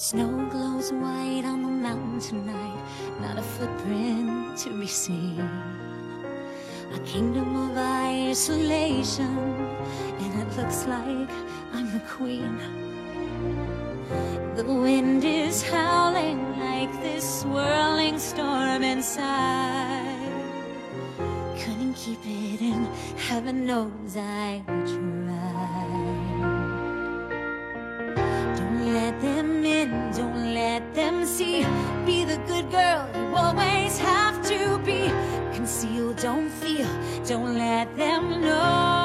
Snow glows white on the mountain tonight, not a footprint to be seen. A kingdom of isolation, and it looks like I'm the queen. The wind is howling like this swirling storm inside. Couldn't keep it in, heaven knows I tried. Don't let them in, don't let them see. Be the good girl you always have to be. Conceal, don't feel, don't let them know.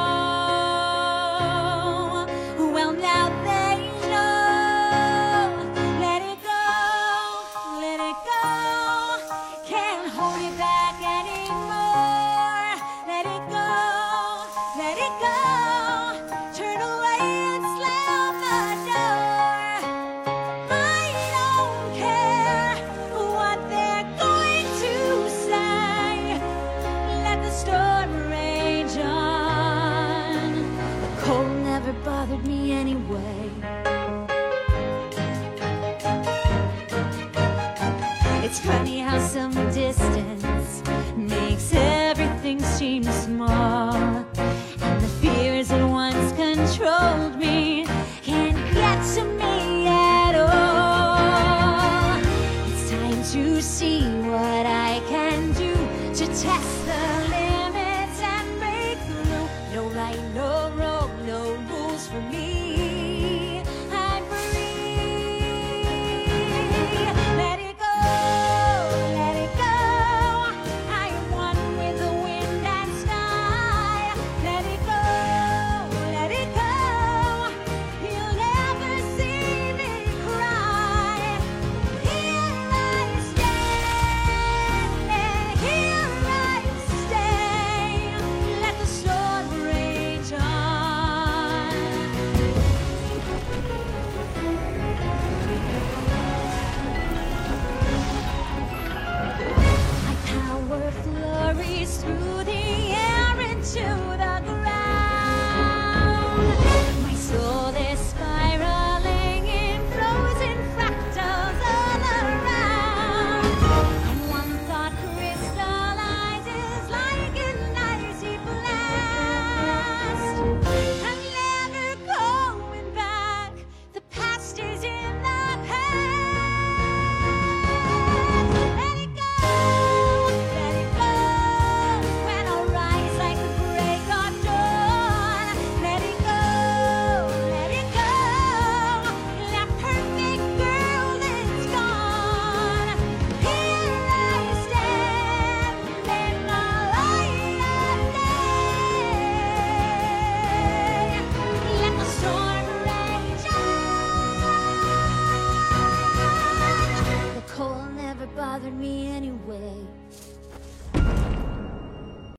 Well, now they know. Let it go, let it go. Can't hold it back anymore. Let it go, let it go. Turn away and slam the door. I don't care what they're going to say. Let the storm rage on. The cold never bothered me anyway. It's funny how some distance makes everything seem small, and the fears that once controlled me can't get to me at all. It's time to see what I can do to test the limits.